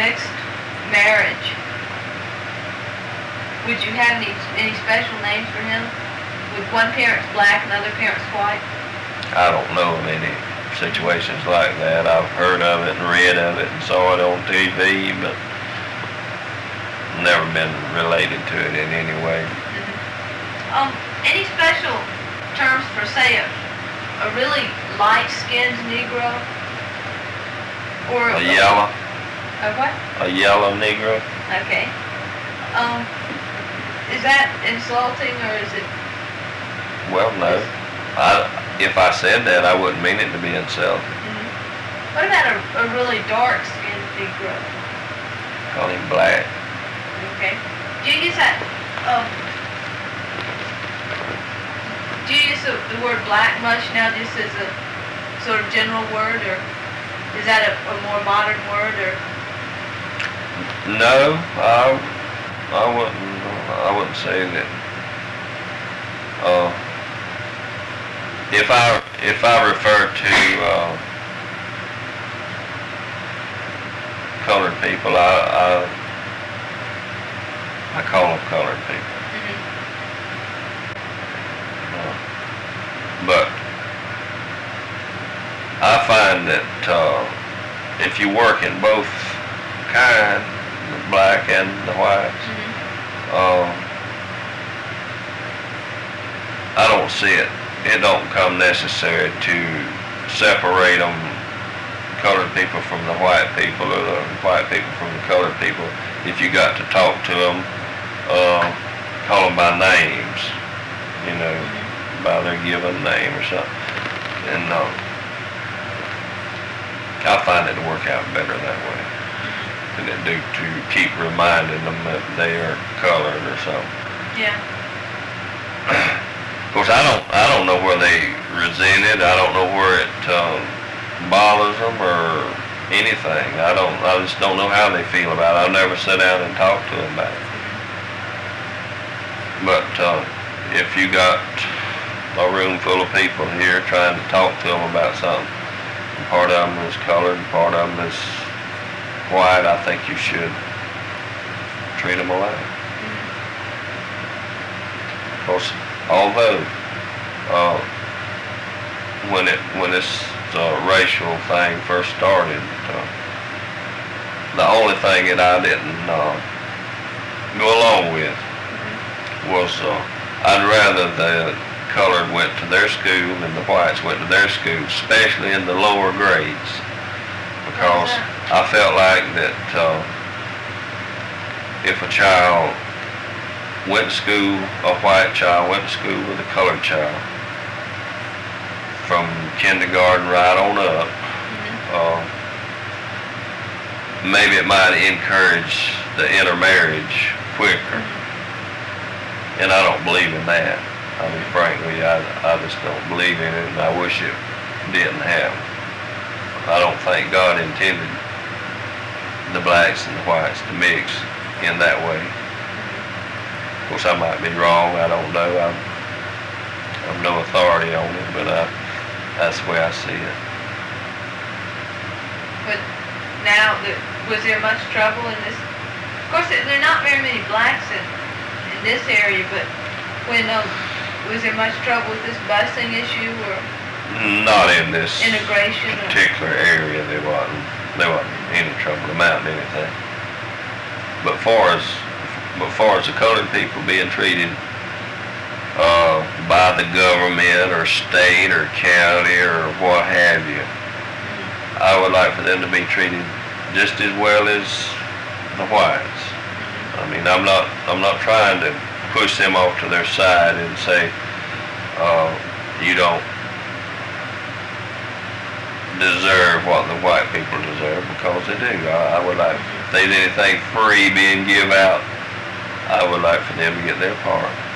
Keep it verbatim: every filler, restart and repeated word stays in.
mixed marriage, would you have any any special names for him? With one parent's black and other parent's white? I don't know of any situations like that. I've heard of it and read of it and saw it on T V, but never been related to it in any way. Mm-hmm. Um, any special terms for, say, a, a really light-skinned Negro? Or A yellow? A what? A yellow Negro? Okay. Um, is that insulting, or is it? Well, no. I, if I said that, I wouldn't mean it to be insulting. Mm-hmm. What about a, a really dark-skinned Negro? Call him black. Okay. Do you use that, um, do you use the, the word black much now, just as a sort of general word, or is that a, a more modern word, or? No, I, I wouldn't, I wouldn't say that. Uh, if I, if I refer to, uh, colored people, I, I, I call them colored people. Mm-hmm. Uh, but I find that uh, if you work in both kind, the black and the whites, Mm-hmm. uh, I don't see it. It don't come necessary to separate them, colored people from the white people, or the white people from the colored people. If you got to talk to them, uh, call them by names, you know, Mm-hmm. by their given name or something. And uh, I find it to work out better that way than it do to keep reminding them that they are colored or something. Yeah. Of course, I don't, I don't know where they resent it. I don't know where it um, bothers them or anything. I don't, I just don't know how they feel about it. I've never sat down and talked to them about it. But uh, if you got a room full of people here trying to talk to them about something, and part of them is colored and part of them is white, I think you should treat them alike. Of course, although uh, when it when this uh, racial thing first started, uh, the only thing that I didn't uh, go along with was uh, I'd rather the colored went to their school than the whites went to their school, especially in the lower grades, because I felt like that uh, if a child went to school, a white child went to school with a colored child, from kindergarten right on up, Mm-hmm. uh, maybe it might encourage the intermarriage quicker. And I don't believe in that. I mean, frankly, I, I just don't believe in it, and I wish it didn't happen. I don't think God intended the blacks and the whites to mix in that way. Of course, I might be wrong. I don't know. I'm, I'm no authority on it, but I, that's the way I see it. But now, the, was there much trouble in this? Of course, there are not very many blacks in, in this area, but when um, was there much trouble with this busing issue or Not in this integration? Or? particular area. There wasn't. There wasn't any trouble about anything. But far as, but far as the colored people being treated uh, by the government or state or county or what have you, I would like for them to be treated just as well as the whites. I mean, I'm not, I'm not trying to push them off to their side and say, uh, you don't deserve what the white people deserve, because they do. I, I would like, if there's anything free being give out, I would like for them to get their part.